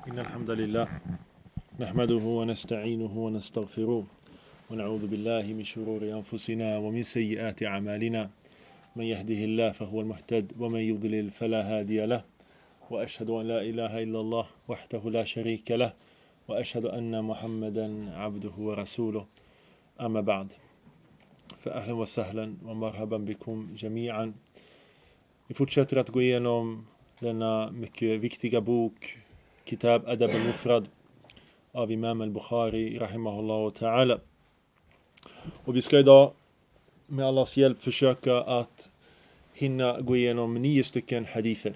إن الحمد لله نحمده ونستعينه ونستغفره ونعوذ بالله من شرور أنفسنا ومن سيئات أعمالنا من يهده الله فهو المهتد ومن يضلل فلا هادي له وأشهد أن لا إله إلا الله وحده لا شريك له وأشهد أن محمدا عبده ورسوله أما بعد فأهلا وسهلا ومرحبا بكم جميعا. Vi fortsätter att gå igenom denna mycket viktiga bok Kitab Adab al-Mufrad av Imam al-Bukhari rahimahullah ta'ala. Och vi ska idag med Allahs hjälp försöka att hinna gå igenom 9 stycken hadither.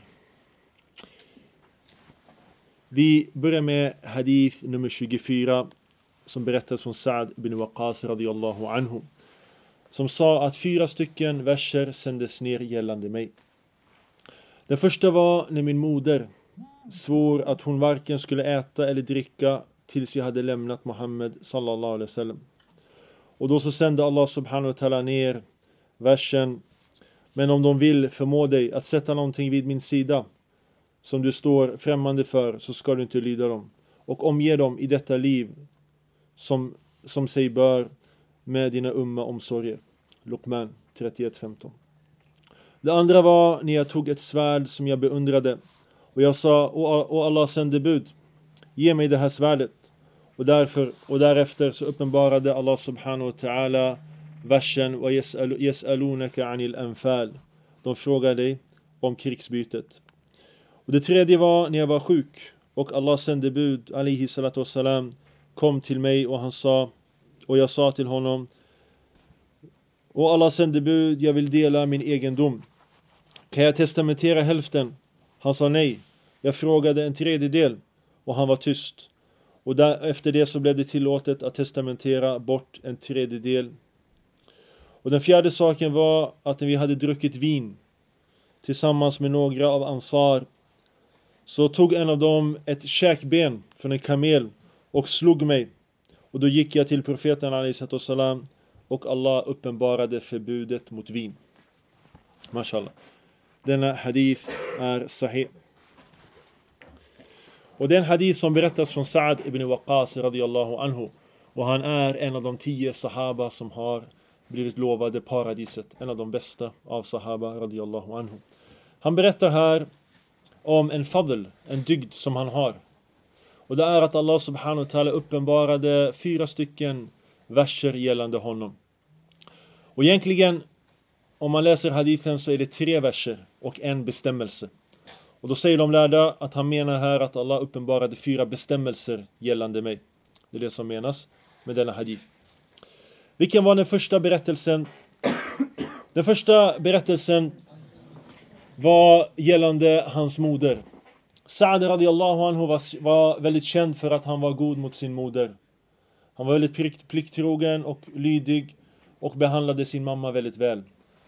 Vi börjar med hadith nummer 24 som berättas från Sa'd ibn Waqqas radiyallahu anhu, som sa att 4 stycken verser sändes ner gällande mig. Den första var när min moder svor att hon varken skulle äta eller dricka tills jag hade lämnat Muhammed sallallahu alaihi wasallam. Och då så sände Allah subhanahu wa ta'ala ner versen: men om de vill förmå dig att sätta någonting vid min sida som du står främmande för, så ska du inte lyda dem, och omge dem i detta liv som sig bör med dina omsorger. Luqman 31:15. Det andra var när jag tog ett svärd som jag beundrade och jag sa: och Allah sände bud, ge mig det här svärdet. Och därefter så uppenbarade Allah subhanahu wa ta'ala versen: wa yas'alunaka 'anil anfal. De frågar dig om krigsbytet. Och det tredje var när jag var sjuk och Allah sände bud alayhi salatu wassalam kom till mig och jag sa till honom: och Allah sände bud, jag vill dela min egendom. Kan jag testamentera hälften? Han sa nej. Jag frågade en tredjedel och han var tyst. Och efter det så blev det tillåtet att testamentera bort en tredjedel. Och den fjärde saken var att när vi hade druckit vin tillsammans med några av ansar, så tog en av dem ett käkben från en kamel och slog mig. Och då gick jag till profeten alayhi salam och Allah uppenbarade förbudet mot vin. Mashallah. Denna hadith är sahih. Och den hadith som berättas från Sa'd ibn Waqqas radiyallahu anhu. Och han är en av de 10 sahaba som har blivit lovade paradiset. En av de bästa av sahaba radiyallahu anhu. Han berättar här om en fadl, en dygd som han har. Och det är att Allah subhanahu wa ta'ala uppenbarade 4 stycken verser gällande honom. Och egentligen, om man läser hadithen, så är det 3 verser och en bestämmelse. Och då säger de lärda att han menar här att Allah uppenbarade 4 bestämmelser gällande mig. Det är det som menas med denna hadith. Vilken var den första berättelsen? Den första berättelsen var gällande hans moder. Sa'd radiyallahu anhu var väldigt känd för att han var god mot sin moder. Han var väldigt plikttrogen och lydig och behandlade sin mamma väldigt väl,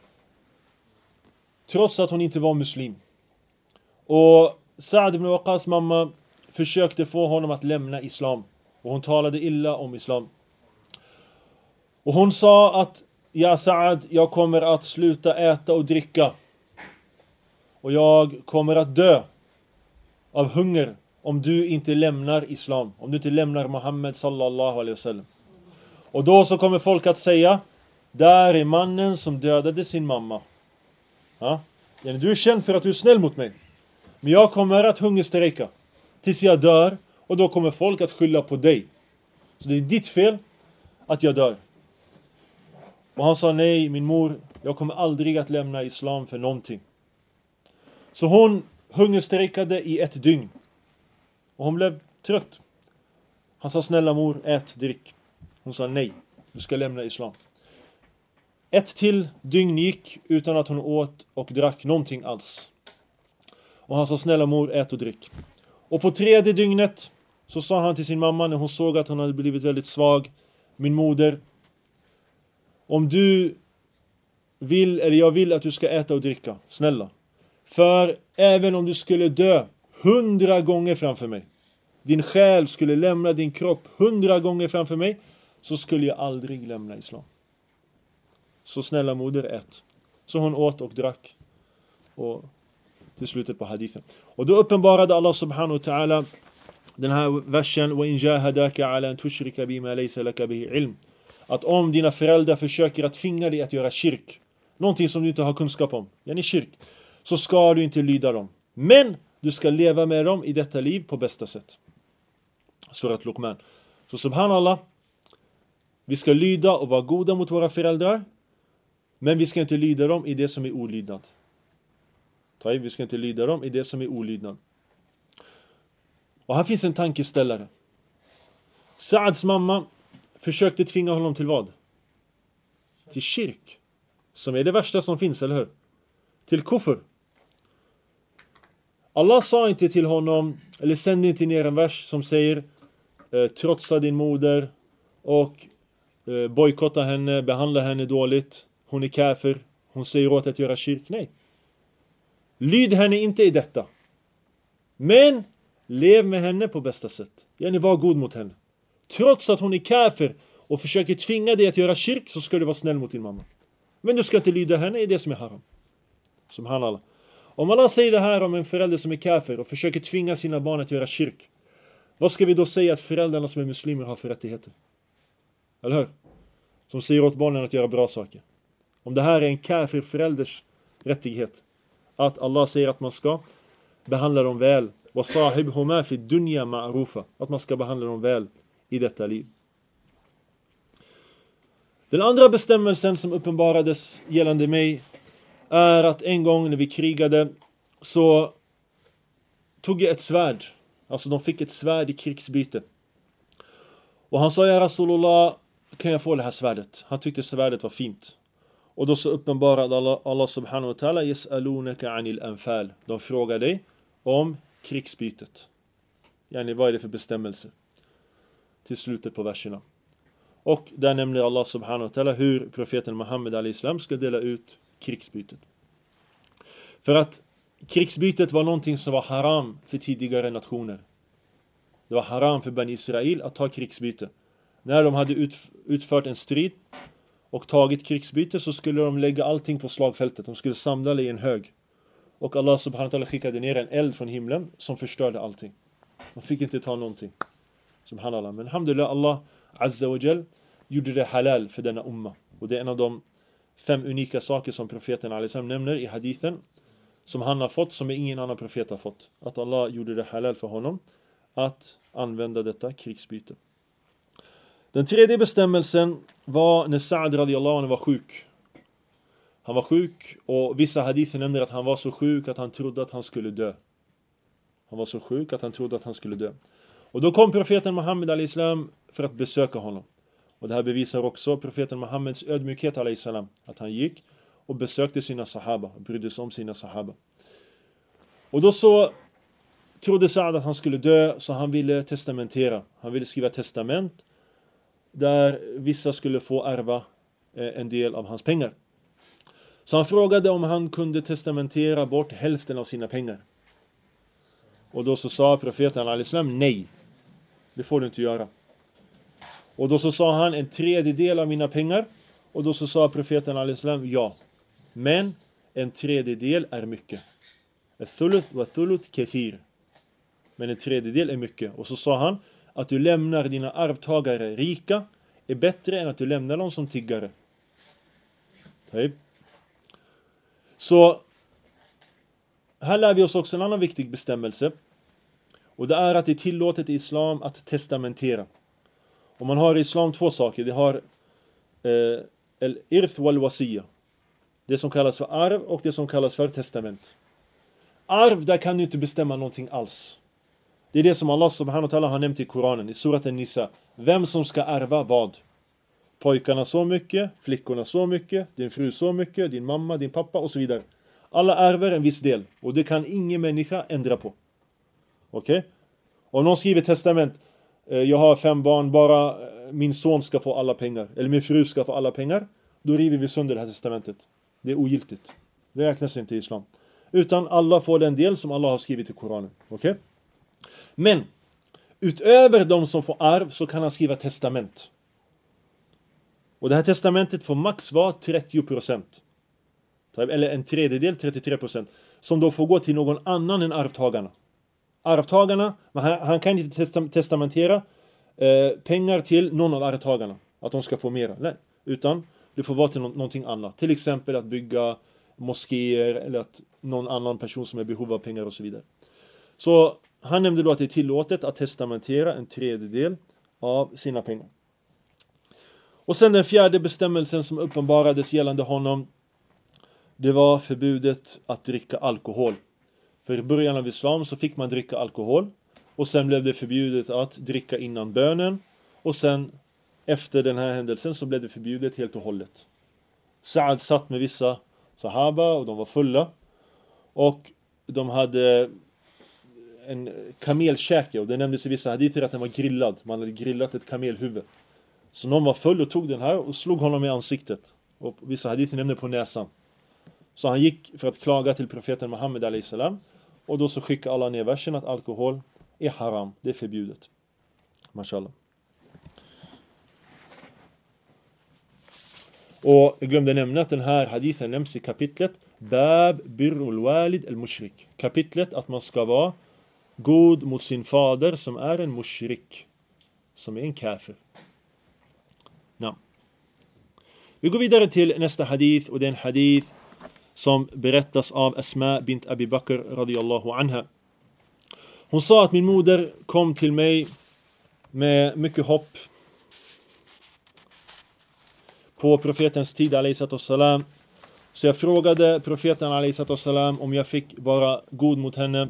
trots att hon inte var muslim. Och Sa'd ibn Waqqas mamma försökte få honom att lämna islam, och hon talade illa om islam. Och hon sa att: ja Sa'd, jag kommer att sluta äta och dricka och jag kommer att dö av hunger om du inte lämnar islam, om du inte lämnar Muhammed sallallahu alaihi wasallam. Och då så kommer folk att säga: där är mannen som dödade sin mamma. Ja? Du är känd för att du är snäll mot mig, men jag kommer att hungerstrejka tills jag dör, och då kommer folk att skylla på dig. Så det är ditt fel att jag dör. Och han sa: nej min mor, jag kommer aldrig att lämna islam för någonting. Så hon hungerstrejkade i 1 dygn. Och hon blev trött. Han sa: snälla mor, ät, drick. Hon sa: nej, du ska lämna islam. 1 till dygn gick utan att hon åt och drack någonting alls. Och han sa: snälla mor, ät och drick. Och på 3:e dygnet så sa han till sin mamma, när hon såg att hon hade blivit väldigt svag: min moder, om du vill, eller jag vill att du ska äta och dricka, snälla. För även om du skulle dö 100 gånger framför mig, din själ skulle lämna din kropp 100 gånger framför mig, så skulle jag aldrig lämna islam. Så snälla moder, ät. Så hon åt och drack. Och till slutet på hadithen. Och då uppenbarade Allah subhanahu wa ta'ala den här versen وَإِنْ جَاهَدَاكَ عَلَى أَنْ تُشْرِكَ بِمَا لَيْسَ لَكَ بِهِ عِلْمٍ. Att om dina föräldrar försöker att tvinga dig att göra shirk, någonting som du inte har kunskap om, shirk, så ska du inte lyda dem. Men du ska leva med dem i detta liv på bästa sätt. Surat Luqman. Så subhanallah, vi ska lyda och vara goda mot våra föräldrar, men vi ska inte lyda dem i det som är olydnad. Vi ska inte lyda dem i det som är olydnad. Och här finns en tankeställare. Saads mamma försökte tvinga honom till vad? Till shirk. Som är det värsta som finns, eller hur? Till kufr. Allah sa inte till honom, eller sände inte ner en vers som säger trotsa din moder och bojkotta henne, behandla henne dåligt. Hon är kafir, hon säger åt att göra shirk. Nej. Lyd henne inte i detta. Men lev med henne på bästa sätt. Var god mot henne. Trots att hon är kafir och försöker tvinga dig att göra shirk, så ska du vara snäll mot din mamma. Men du ska inte lyda henne i det som är haram. Subhanallah. Om Allah säger det här om en förälder som är kafir och försöker tvinga sina barn att göra shirk, vad ska vi då säga att föräldrarna som är muslimer har för rättigheter? Eller hur? Som säger åt barnen att göra bra saker. Om det här är en kafir förälders rättighet, att Allah säger att man ska behandla dem väl, وَصَاحِبْهُمَا فِي الدُّنْيَا مَعْرُوفًا, att man ska behandla dem väl i detta liv. Den andra bestämmelsen som uppenbarades gällande mig är att en gång när vi krigade så tog jag ett svärd. Alltså de fick ett svärd i krigsbyte. Och han sa, ja Rasulullah, kan jag få det här svärdet? Han tyckte svärdet var fint. Och då så uppenbarade Allah subhanahu wa ta'ala, يَسْأَلُونَكَ عَنِ الْأَنْفَالِ. De frågar dig om krigsbytet. Vad är det för bestämmelse? Till slutet på verserna. Och där nämner Allah subhanahu wa ta'ala hur profeten Muhammed al-Islam ska dela ut krigsbytet. För att krigsbytet var någonting som var haram för tidigare nationer. Det var haram för Bani Israel att ta krigsbyte. När de hade utfört en strid och tagit krigsbyte, så skulle de lägga allting på slagfältet. De skulle samla det i en hög. Och Allah subhanahu wa ta'ala skickade ner en eld från himlen som förstörde allting. De fick inte ta någonting. Subhanallah. Men alhamdulillah, Allah azza wa jal gjorde det halal för denna umma. Och det är en av de 5 unika saker som profeten al-Islam nämner i hadithen, som han har fått, som ingen annan profet har fått. Att Allah gjorde det halal för honom att använda detta krigsbyte. Den tredje bestämmelsen var när Sa'd radiyallahu anhu var sjuk. Han var sjuk, och vissa hadither nämner att han var så sjuk att han trodde att han skulle dö. Han var så sjuk att han trodde att han skulle dö. Och då kom profeten Muhammed al-Islam för att besöka honom. Och det här bevisar också profeten Muhammeds ödmjukhet al-Islam. Att han gick och besökte sina sahaba, och brydde sig om sina sahaba. Och då så trodde Sa'd att han skulle dö, så han ville testamentera. Han ville skriva testament där vissa skulle få ärva en del av hans pengar. Så han frågade om han kunde testamentera bort hälften av sina pengar. Och då så sa profeten al-Islam, nej, det får du inte göra. Och då så sa han, 1/3 av mina pengar. Och då så sa profeten al-Islam, ja, men 1/3 är mycket. Al-thuluth wa thuluth kathir. Men 1/3 är mycket. Och så sa han, att du lämnar dina arvtagare rika är bättre än att du lämnar dem som tiggare. Så här lär vi oss också en annan viktig bestämmelse. Och det är att det är tillåtet i islam att testamentera. Och man har i islam 2 saker. Det har al-irth wal-wasiya. Det som kallas för arv och det som kallas för testament. Arv, där kan du inte bestämma någonting alls. Det är det som Allah subhanahu wa ta'ala har nämnt i Koranen, i surat An-Nisa. Vem som ska ärva vad. Pojkarna så mycket, flickorna så mycket, din fru så mycket, din mamma, din pappa och så vidare. Alla ärver en viss del, och det kan ingen människa ändra på. Okej? Om någon skriver testament, jag har 5 barn, bara min son ska få alla pengar, eller min fru ska få alla pengar, då river vi sönder det här testamentet. Det är ogiltigt. Det räknas inte i islam. Utan alla får den del som Allah har skrivit i Koranen. Okej? Men utöver de som får arv så kan han skriva testament. Och det här testamentet får max vara 30%. Eller 1/3, 33%. Som då får gå till någon annan än arvtagarna. arvtagarna, men han kan inte testamentera pengar till någon av arvtagarna, att de ska få mera. Nej, utan det får vara till någonting annat. Till exempel att bygga moskéer eller att någon annan person som är i behov av pengar och så vidare. Så han nämnde då att det är tillåtet att testamentera en tredjedel av sina pengar. Och sen den fjärde bestämmelsen som uppenbarades gällande honom, det var förbudet att dricka alkohol. För i början av islam så fick man dricka alkohol, och sen blev det förbjudet att dricka innan bönen, och sen efter den här händelsen så blev det förbjudet helt och hållet. Sa'ad satt med vissa sahaba och de var fulla, och de hade en kamelkäke, och det nämndes i vissa hadither att den var grillad. Man hade grillat ett kamelhuvud. Så någon var full och tog den här och slog honom i ansiktet, och vissa hadither nämnde på näsan. Så han gick för att klaga till profeten Muhammed a.s. Och då så skickade Allah ner versen att alkohol är haram, det är förbjudet. Mashallah. Och jag glömde nämna att den här hadithen nämns i kapitlet Bab birrul walid al-mushrik. Kapitlet att man ska vara god mot sin fader som är en mushrik, som är en kafir. Vi går vidare till nästa hadith, och det är en hadith som berättas av Asma bint Abi Bakr radiyallahu anha. Hon sa att min moder kom till mig med mycket hopp på profetens tid alayhi. Så jag frågade profeten alayhi om jag fick vara god mot henne,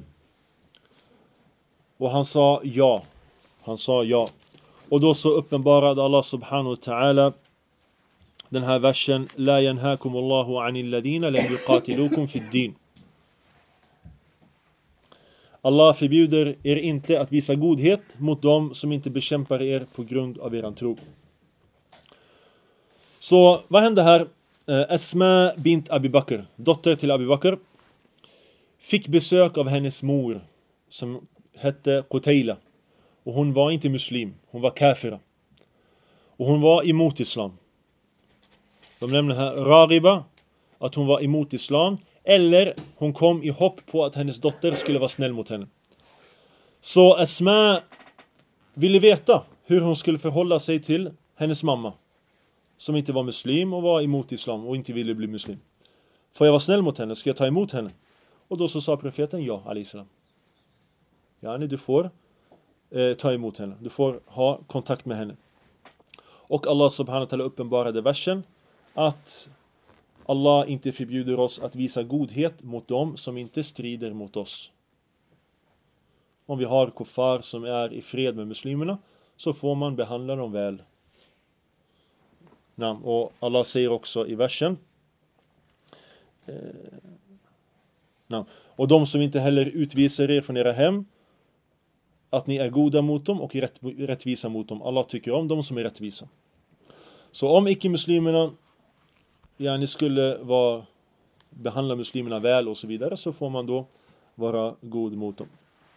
och han sa ja. Och då så uppenbarade Allah subhanahu wa ta'ala den här versen: La yanhakum Allahu anil ladina lam yuqatilukum fid din. Allah förbjuder er inte att visa godhet mot dem som inte bekämpar er på grund av eran tro. Så vad hände här? Asma bint Abi Bakr, dotter till Abi Bakr, fick besök av hennes mor som hette Qutayla. Och hon var inte muslim, hon var kafira. Och hon var emot islam. De nämner här Raghiba, att hon var emot islam, eller hon kom i hopp på att hennes dotter skulle vara snäll mot henne. Så Asma ville veta hur hon skulle förhålla sig till hennes mamma, som inte var muslim och var emot islam och inte ville bli muslim. Får jag vara snäll mot henne? Ska jag ta emot henne? Och då så sa profeten ja, alayhissalam. Ja, du får ta emot henne. Du får ha kontakt med henne. Och Allah subhanahu wa ta'ala uppenbarade versen att Allah inte förbjuder oss att visa godhet mot dem som inte strider mot oss. Om vi har kuffar som är i fred med muslimerna, så får man behandla dem väl. Och Allah säger också i versen och de som inte heller utvisar er från era hem, att ni är goda mot dem och rättvisa mot dem. Allah tycker om dem som är rättvisa. Så om icke-muslimerna ni skulle behandla muslimerna väl och så vidare, så får man då vara god mot dem.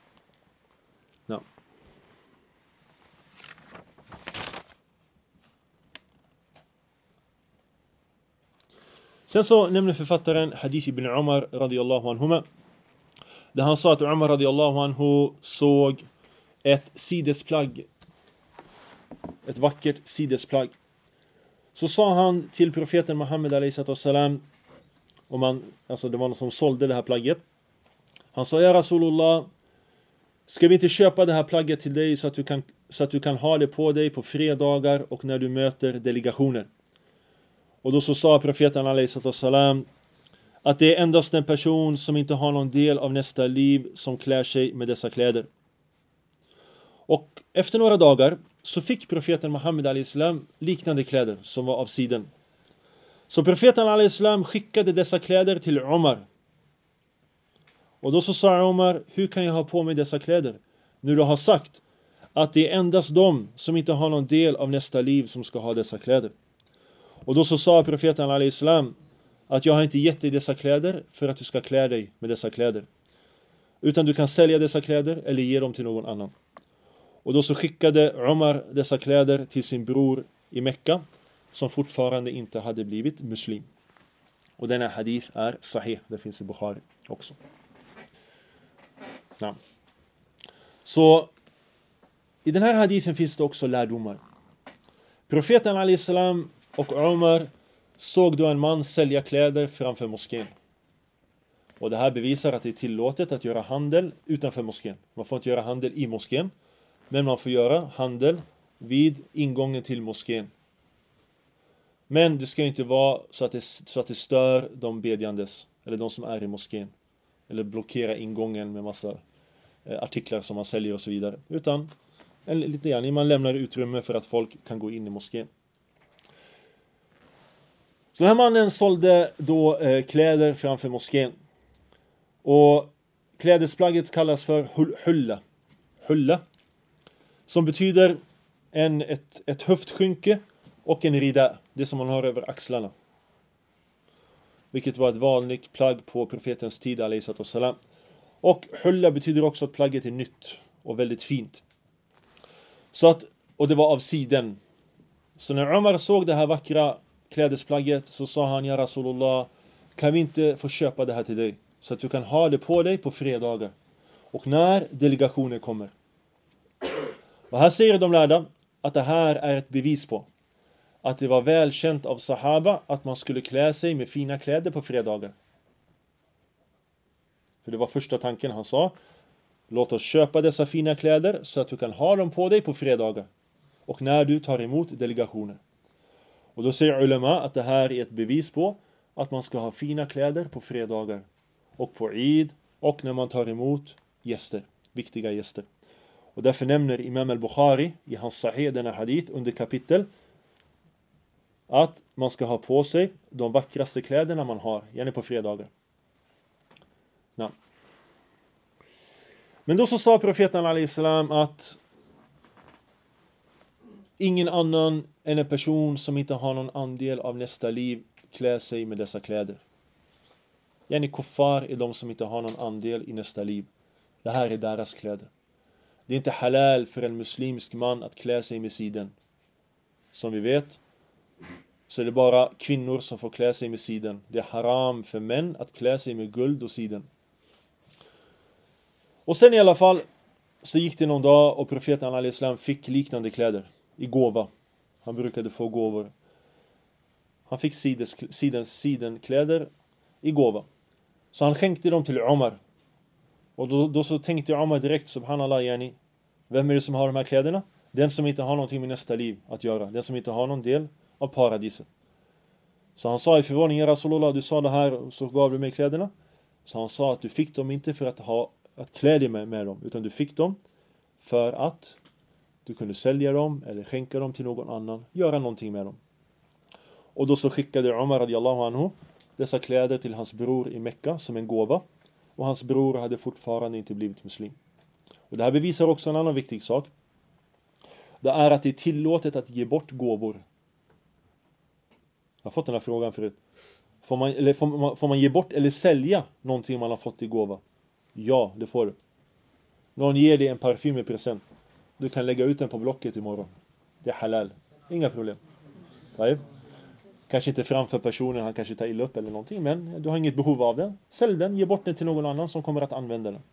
Sen så nämner författaren hadith ibn Umar radiyallahu anhuma, där han sa att Umar radiyallahu anhu såg ett sidesplagg, ett vackert sidesplagg. Så sa han till profeten Muhammed alayhi, alltså det var någon som sålde det här plagget. Han sa: ja Rasulullah, ska vi inte köpa det här plagget till dig så att du kan ha det på dig på fredagar och när du möter delegationer? Och då så sa profeten alayhi att det är endast en person som inte har någon del av nästa liv som klär sig med dessa kläder. Och efter några dagar så fick profeten Muhammed alayhi liknande kläder som var av siden. Så profeten alayhi skickade dessa kläder till Umar. Och då så sa Umar: hur kan jag ha på mig dessa kläder? Nu du har sagt att det är endast de som inte har någon del av nästa liv som ska ha dessa kläder. Och då så sa profeten alayhi att jag har inte gett dig dessa kläder för att du ska klä dig med dessa kläder, utan du kan sälja dessa kläder eller ge dem till någon annan. Och då så skickade Umar dessa kläder till sin bror i Mekka, som fortfarande inte hade blivit muslim. Och denna hadith är sahih, det finns i Bukhari också. Så i den här hadithen finns det också lärdomar. Profeten alayhi salam och Umar såg då en man sälja kläder framför moskén. Och det här bevisar att det är tillåtet att göra handel utanför moskén. Man får inte göra handel i moskén, men man får göra handel vid ingången till moskén. Men det ska inte vara så att det stör de bedjandes eller de som är i moskén. Eller blockera ingången med massa artiklar som man säljer och så vidare. Utan lite grann, man lämnar utrymme för att folk kan gå in i moskén. Så den här mannen sålde då kläder framför moskén. Och klädesplagget kallas för hulla. Hulla. Som betyder ett höftskynke och en rida. Det som man har över axlarna. Vilket var ett vanligt plagg på profetens tid alayhi salam. Och hulla betyder också att plagget är nytt och väldigt fint. Och det var av siden. Så när Umar såg det här vackra klädesplagget så sa han: Ja Rasulullah, kan vi inte få köpa det här till dig? Så att du kan ha det på dig på fredagar. Och när delegationen kommer. Och här säger de lärda att det här är ett bevis på att det var välkänt av sahaba att man skulle klä sig med fina kläder på fredagar. För det var första tanken han sa: låt oss köpa dessa fina kläder så att du kan ha dem på dig på fredagar. Och när du tar emot delegationer. Och då säger ulema att det här är ett bevis på att man ska ha fina kläder på fredagar. Och på Eid och när man tar emot gäster, viktiga gäster. Och därför nämner Imam al-Bukhari i hans Sahih denna hadith under kapitel att man ska ha på sig de vackraste kläderna man har, gärna på fredagar. Ja. Men då så sa profeten alayhi salam att ingen annan än en person som inte har någon andel av nästa liv klär sig med dessa kläder. Yani kuffar är de som inte har någon andel i nästa liv. Det här är deras kläder. Det är inte halal för en muslimsk man att klä sig med siden. Som vi vet så är det bara kvinnor som får klä sig med siden. Det är haram för män att klä sig med guld och siden. Och sen i alla fall så gick det någon dag och profeten alayhi salam fick liknande kläder i gåva. Han brukade få gåvor. Han fick sidenkläder i gåva. Så han skänkte dem till Umar. Och då så tänkte Umar direkt, subhanallah yani, vem är det som har de här kläderna? Den som inte har någonting med nästa liv att göra. Den som inte har någon del av paradiset. Så han sa i förvåning: Ja Rasulullah, du sa det här och så gav du mig kläderna. Så han sa att du fick dem inte för att klä dig med dem, utan du fick dem för att du kunde sälja dem eller skänka dem till någon annan, göra någonting med dem. Och då så skickade Umar radiyallahu anhu dessa kläder till hans bror i Mekka som en gåva. Och hans bror hade fortfarande inte blivit muslim. Och det här bevisar också en annan viktig sak. Det är att det är tillåtet att ge bort gåvor. Jag har fått den här frågan förut. Får man ge bort eller sälja någonting man har fått i gåva? Ja, det får du. Någon ger dig en parfym i present. Du kan lägga ut den på blocket imorgon. Det är halal. Inga problem. Nej. Kanske inte framför personen, han kanske tar illa upp eller någonting, men du har inget behov av den. Sälj den, ge bort den till någon annan som kommer att använda den.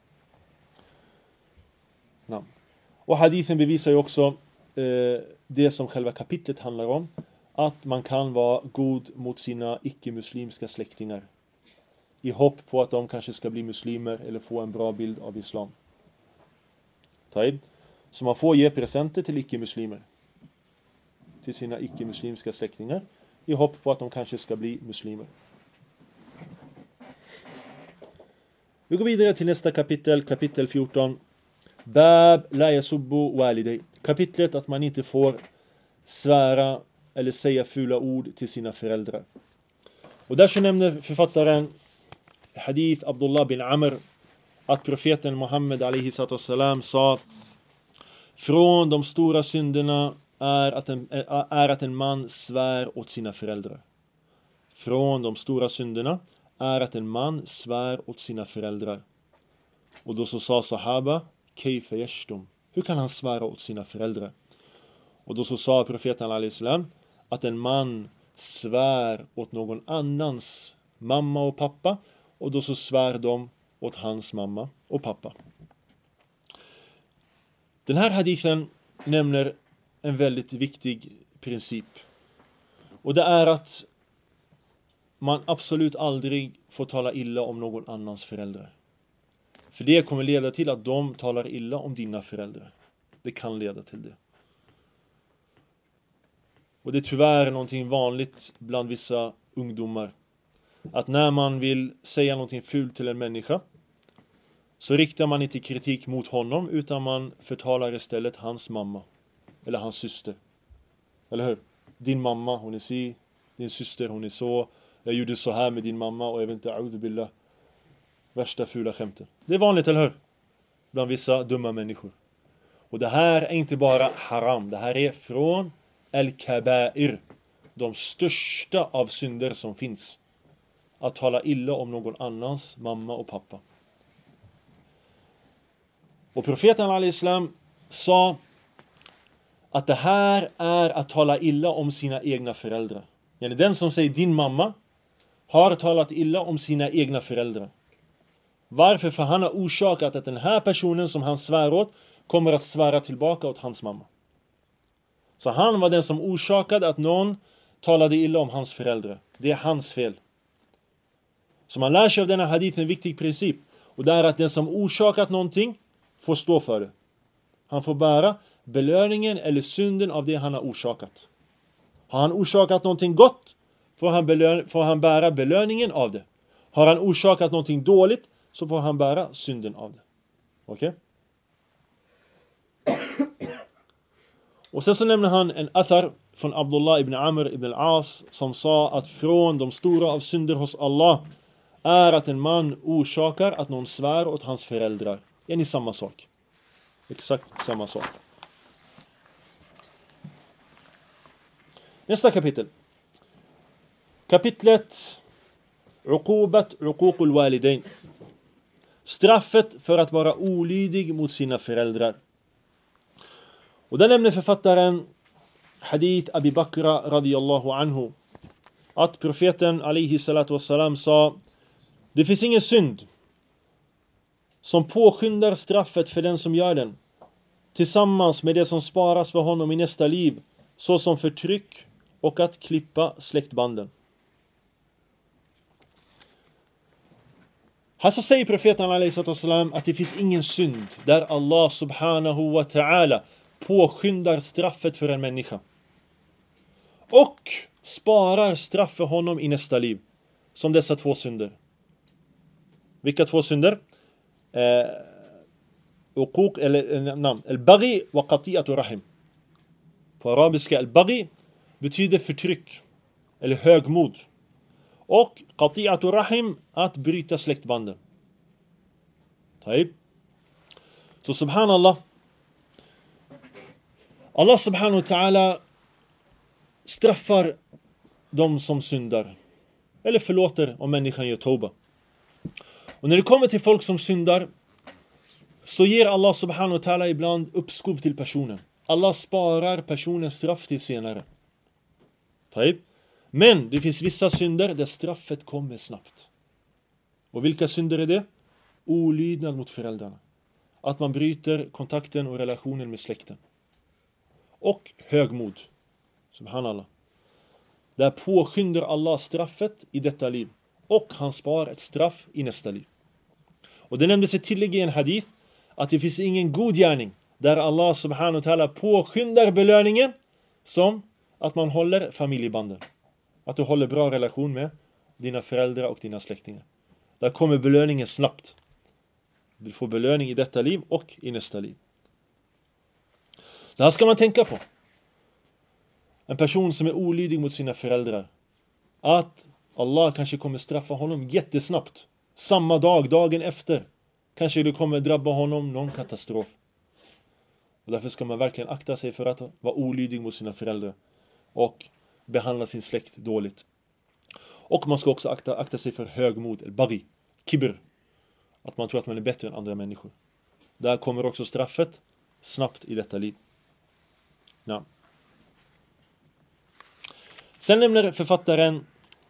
Ja. Och hadithen bevisar ju också det som själva kapitlet handlar om. Att man kan vara god mot sina icke-muslimska släktingar. I hopp på att de kanske ska bli muslimer eller få en bra bild av islam. Taib. Så man får ge presenter till icke-muslimer. Till sina icke-muslimska släktingar. I hopp på att de kanske ska bli muslimer. Vi går vidare till nästa kapitel. Kapitel 14. Bab la yasubbu walidai. Kapitlet att man inte får svära eller säga fula ord till sina föräldrar. Och där så nämner författaren hadith Abdullah bin Amr att profeten Muhammed alayhi salam sa: från de stora synderna är att en man svär åt sina föräldrar. Från de stora synderna är att en man svär åt sina föräldrar. Och då så sa sahaba: kayfa yashtum? Hur kan han svära åt sina föräldrar? Och då så sa profeten alayhi salam att en man svär åt någon annans mamma och pappa, och då så svär de åt hans mamma och pappa. Den här hadithen nämner en väldigt viktig princip. Och det är att man absolut aldrig får tala illa om någon annans föräldrar. För det kommer leda till att de talar illa om dina föräldrar. Det kan leda till det. Och det är tyvärr någonting vanligt bland vissa ungdomar. Att när man vill säga någonting fult till en människa, så riktar man inte kritik mot honom, utan man förtalar istället hans mamma. Eller hans syster. Eller hur? Din mamma, hon är si. Din syster, hon är så. Jag gjorde så här med din mamma och jag vet inte, a'udhu billah. Värsta fula skämten. Det är vanligt, eller hur? Bland vissa dumma människor. Och det här är inte bara haram. Det här är från al-kabair. De största av synder som finns. Att tala illa om någon annans mamma och pappa. Och profeten al-Islam sa att det här är att tala illa om sina egna föräldrar. Den som säger din mamma har talat illa om sina egna föräldrar. Varför? För han har orsakat att den här personen som han svär åt kommer att svära tillbaka åt hans mamma. Så han var den som orsakade att någon talade illa om hans föräldrar. Det är hans fel. Så man lär sig av denna hadith en viktig princip. Och det är att den som orsakat någonting får stå för det. Han får bära belöningen eller synden av det han har orsakat. Har han orsakat någonting gott, får han bära belöningen av det. Har han orsakat någonting dåligt, så får han bära synden av det. Okej? Och sen så nämner han en athar från Abdullah ibn Amr ibn al-As som sa att från de stora av synder hos Allah är att en man orsakar att någon svär åt hans föräldrar. Är ni samma sak? Exakt samma sak. Nästa kapitel. Kapitlet Uqubat uququl walidain. Straffet för att vara olydig mot sina föräldrar. Och där nämner författaren hadith Abi Bakra radiyallahu anhu att profeten alaihi salatu wassalam sa: det finns ingen synd som påskyndar straffet för den som gör den, tillsammans med det som sparas för honom i nästa liv, såsom förtryck och att klippa släktbanden. Här så säger profeten alaihi salatu wassalam att det finns ingen synd där Allah subhanahu wa ta'ala påskyndar straffet för en människa och sparar straff för honom i nästa liv, som dessa två synder. Vilka två synder? Uquq eller al-baghi wa qati'atu rahim. På arabiska al-baghi betyder förtryck eller högmod. Och qati'atu rahim, att bryta släktbanden. Så subhanallah, Allah subhanahu wa ta'ala straffar de som syndar. Eller förlåter om människan gör tauba. Och när det kommer till folk som syndar, så ger Allah subhanahu wa ta'ala ibland uppskov till personen. Allah sparar personens straff till senare. Men det finns vissa synder där straffet kommer snabbt. Och vilka synder är det? Olydnad mot föräldrarna. Att man bryter kontakten och relationen med släkten. Och högmod. Subhanallah. Där påskyndar Allah straffet i detta liv. Och han sparar ett straff i nästa liv. Och det nämndes ett tillägg i en hadith att det finns ingen god gärning där Allah subhanahu wa ta'ala påskyndar belöningen som att man håller familjebanden. Att du håller bra relation med dina föräldrar och dina släktingar. Där kommer belöningen snabbt. Du får belöning i detta liv och i nästa liv. Det här ska man tänka på. En person som är olydig mot sina föräldrar. Att Allah kanske kommer straffa honom jättesnabbt. Samma dag, dagen efter. Kanske det kommer drabba honom någon katastrof. Och därför ska man verkligen akta sig för att vara olydig mot sina föräldrar. Och behandla sin släkt dåligt. Och man ska också akta sig för högmod, eller baghi, kibr. Att man tror att man är bättre än andra människor. Där kommer också straffet snabbt i detta liv. Ja. Sen nämner författaren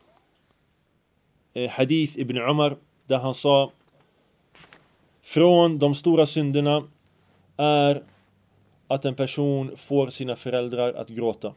hadith Ibn Umar, där han sa: från de stora synderna är att en person får sina föräldrar att gråta.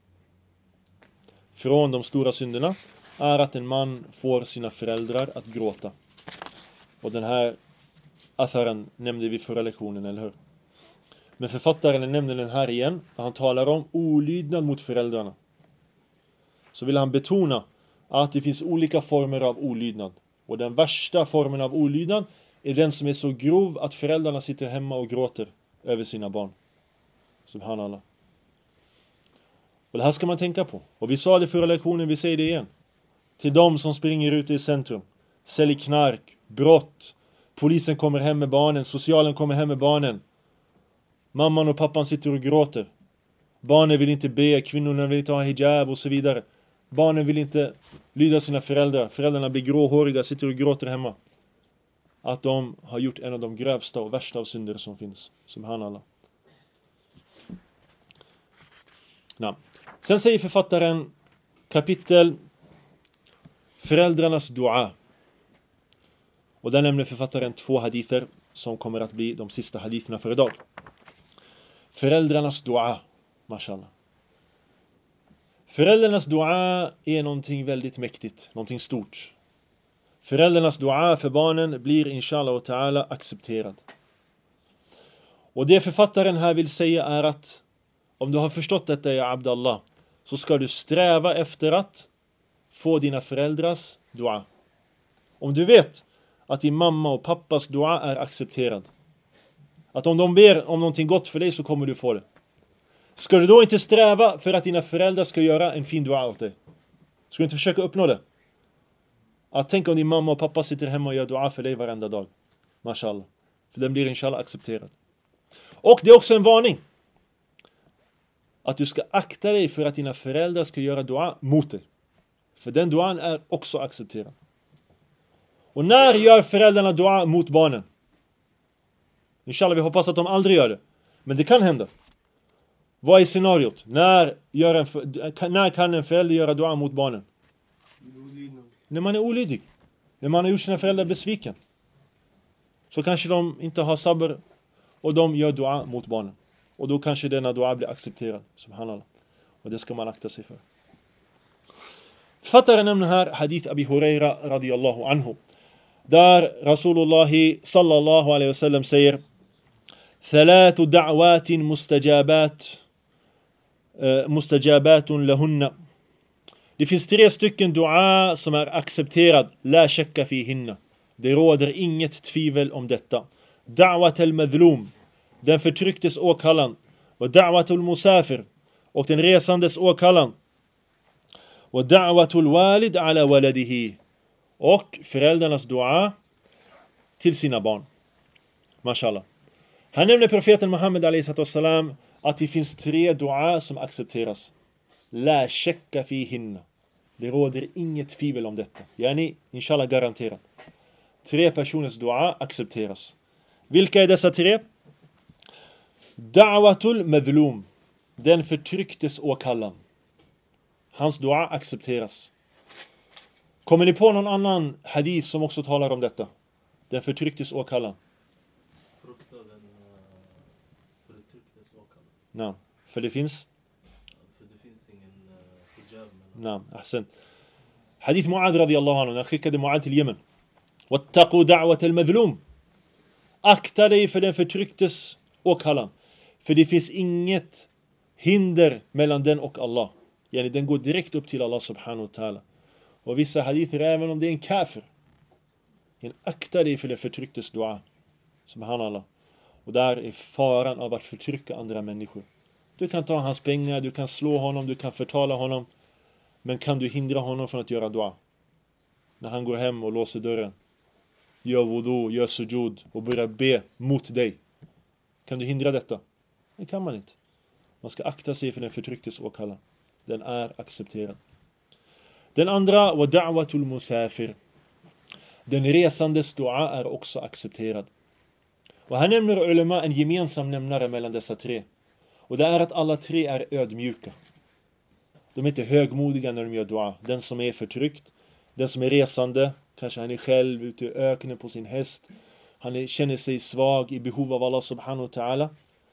Från de stora synderna är att en man får sina föräldrar att gråta. Och den här affären nämnde vi förra lektionen, eller hur? Men författaren nämner den här igen när han talar om olydnad mot föräldrarna. Så vill han betona att det finns olika former av olydnad. Och den värsta formen av olydnad är den som är så grov att föräldrarna sitter hemma och gråter över sina barn. Subhanallah. Och det här ska man tänka på. Och vi sa det förra lektionen, vi säger det igen. Till de som springer ut i centrum, säljer knark, brott, polisen kommer hem med barnen, socialen kommer hem med barnen. Mamman och pappan sitter och gråter. Barnen vill inte be, kvinnorna vill inte ha hijab och så vidare. Barnen vill inte lyda sina föräldrar. Föräldrarna blir gråhåriga, sitter och gråter hemma. Att de har gjort en av de grövsta och värsta av synder som finns. Subhanallah. Ja. Sen säger författaren kapitel föräldrarnas dua. Och där nämner författaren 2 hadither som kommer att bli de sista haditherna för idag. Föräldrarnas dua, mashallah. Föräldrarnas dua är någonting väldigt mäktigt, någonting stort. Föräldrarnas dua för barnen blir inshallah och ta'ala accepterad. Och det författaren här vill säga är att om du har förstått detta, ja Abdallah, så ska du sträva efter att få dina föräldrars dua. Om du vet att din mamma och pappas dua är accepterad, att om de ber om någonting gott för dig så kommer du få det. Ska du då inte sträva för att dina föräldrar ska göra en fin dua åt dig? Ska du inte försöka uppnå det? Att tänka om din mamma och pappa sitter hemma och gör dua för dig varenda dag. Mashallah. För den blir inshallah accepterad. Och det är också en varning. Att du ska akta dig för att dina föräldrar ska göra dua mot dig. För den duan är också accepterad. Och när gör föräldrarna dua mot barnen? Inshallah, vi hoppas att de aldrig gör det. Men det kan hända. Vad är scenariot? När kan en förälder göra dua mot barnen? När man är olydig. När man har gjort sina föräldrar besviken. Så kanske de inte har sabr och de gör dua mot barnen. Och då kanske denna dua blir accepterad. Subhanallah. Och det ska man akta sig för. Författaren nämner här hadith Abi Huraira radiyallahu anhu. Där Rasulullah sallallahu alaihi wasallam säger: ثلاث دعوات مستجابات لهن. Det finns 3 stycken dua som är accepterad. La shakka fihinna. Det råder inget tvivel om detta. Da'wat al-madhlum, den förtrycktes åkallan. Och da'wat al-musafir, och den resandes åkallan. Och da'wat al-walid ala waladihi, och föräldrarnas dua till sina barn. Mashallah. Han nämner profeten Muhammed a.s. att det finns 3 dua som accepteras. La shakka fihinna. Det råder inget tvivel om detta. Yani, inshallah garanterat. 3 personers dua accepteras. Vilka är dessa 3? Da'watul madhlum, den förtrycktes åkallan. Hans dua accepteras. Kommer ni på någon annan hadith som också talar om detta? Den förtrycktes åkallan. Frukta den förtrycktes åkallan. Nej, för det finns? För det finns ingen hijab. Nej, ahsan. Hadith Mu'ad radiyallahu anhu, när skickade Mu'ad till Yemen. Wattaqu da'wat al-madhlum. Akta dig för den förtrycktes åkallan. För det finns inget hinder mellan den och Allah. Yani den går direkt upp till Allah subhanahu wa ta'ala. Och vissa hadither, även om det är en kafir, akta dig för den förtrycktes dua. Subhanallah. Och där är faran av att förtrycka andra människor. Du kan ta hans pengar, du kan slå honom, du kan förtala honom. Men kan du hindra honom från att göra dua? När han går hem och låser dörren, gör wudu, gör sujud och börjar be mot dig. Kan du hindra detta? Det kan man inte. Man ska akta sig för den förtrycktes åkallan. Den är accepterad. Den andra var da'watul musafir. Den resandes dua är också accepterad. Och här nämner ulema en gemensam nämnare mellan dessa 3. Och det är att alla 3 är ödmjuka. De är inte högmodiga när de gör dua. Den som är förtryckt, den som är resande, kanske han är själv ute i öknen på sin häst. Han känner sig svag, i behov av Allah subhanahu wa ta'ala.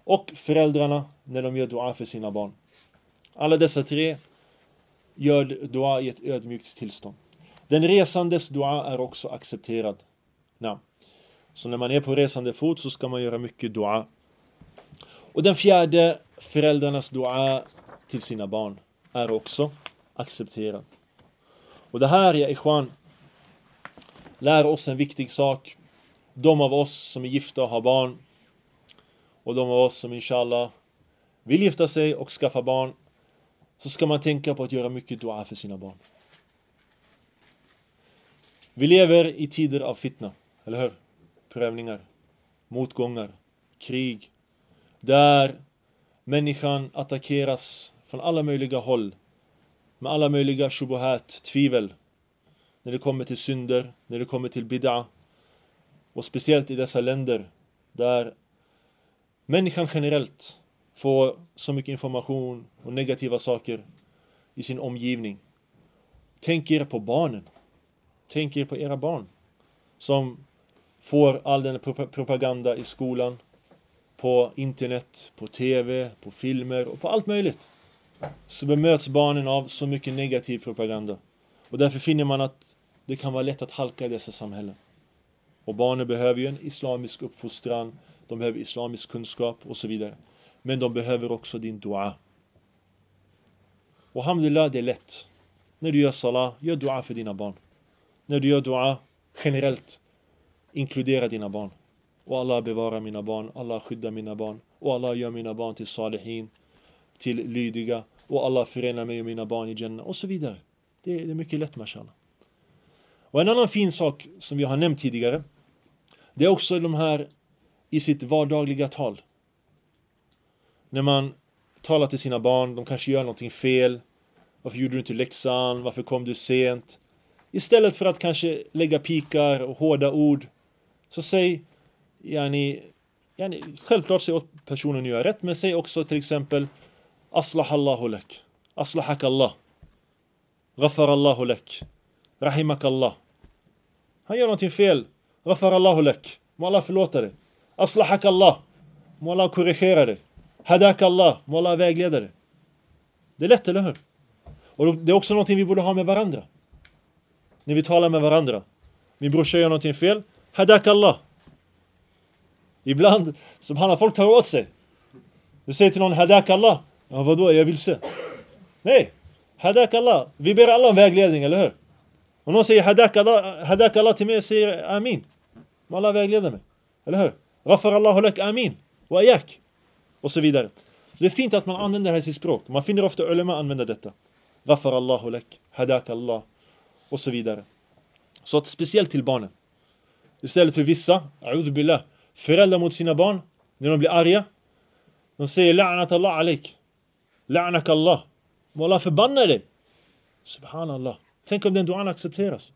och föräldrarna när de gör dua för sina barn. Alla dessa tre gör dua i ett ödmjukt tillstånd. Den resandes dua är också accepterad. Så när man är på resande fot så ska man göra mycket dua. Och den fjärde, föräldrarnas dua till sina barn, är också accepterad. Och det här, ja ikhwan, lär oss en viktig sak. De av oss som är gifta och har barn, och de av oss som inshallah vill gifta sig och skaffa barn, så ska man tänka på att göra mycket dua för sina barn. Vi lever i tider av fitna, eller hur? Prövningar, motgångar, krig, där människan attackeras från alla möjliga håll, med alla möjliga shubuhat, tvivel, när det kommer till synder, när det kommer till bid'a, och speciellt i dessa länder där människan generellt får så mycket information och negativa saker i sin omgivning. Tänk er på barnen. Tänk er på era barn som får all den propaganda i skolan, på internet, på tv, på filmer och på allt möjligt. Så bemöts barnen av så mycket negativ propaganda. Och därför finner man att det kan vara lätt att halka i dessa samhällen. Och barnen behöver ju en islamisk uppfostran, de behöver islamisk kunskap och så vidare. Men de behöver också din dua. Och alhamdulillah, det är lätt. När du gör salah, gör dua för dina barn. När du gör dua generellt, inkludera dina barn. Och Allah bevarar mina barn, Allah skyddar mina barn, och Allah gör mina barn till salihin, till lydiga, och Allah förenar mig och mina barn i Jannah och så vidare. Det är mycket lätt, mashallah. Och en annan fin sak som vi har nämnt tidigare, det är också de här i sitt vardagliga tal. När man talar till sina barn, de kanske gör någonting fel. Varför gjorde du inte läxan? Varför kom du sent? Istället för att kanske lägga pikar och hårda ord, så säg, självklart säg åt personen gör rätt, men säg också till exempel Aslahallahu lak, Aslahak Allah, Ghafarallahu lak, Rahimak Allah. Han gör någonting fel, Ghafarallahu lak, må Allah förlåta dig. Aslahak Allah, må Allah korrigera dig. Hadak Allah, må Allah vägleda dig. Det är lätt, eller hur? Och det är också någonting vi borde ha med varandra. När vi talar med varandra. Min brorsa gör någonting fel, Hadak Allah. Ibland, subhanallah, folk tar åt sig. Du säger till någon, Hadak Allah. Ja, vadå, jag vill se. Nej, Hadak Allah. Vi ber alla om vägledning, eller hur? Om någon säger Hadak Allah till mig, säger Amin. Må Allah vägleda mig, eller hur? Ghafarallahu lak, Amin. Wa ayak. Och så vidare. Så det är fint att man använder det här i sitt språk. Man finner ofta ulema använda detta. Ghafarallahu lak, Hadak Allah. Och så vidare. Så att speciellt till barnen. Istället för vissa, a'udhu billah, föräldrar mot sina barn, när de blir arga, de säger la'nat Allah alaik, la'nak Allah, må Allah förbanna dig. Subhanallah. Tänk om den duan accepteras.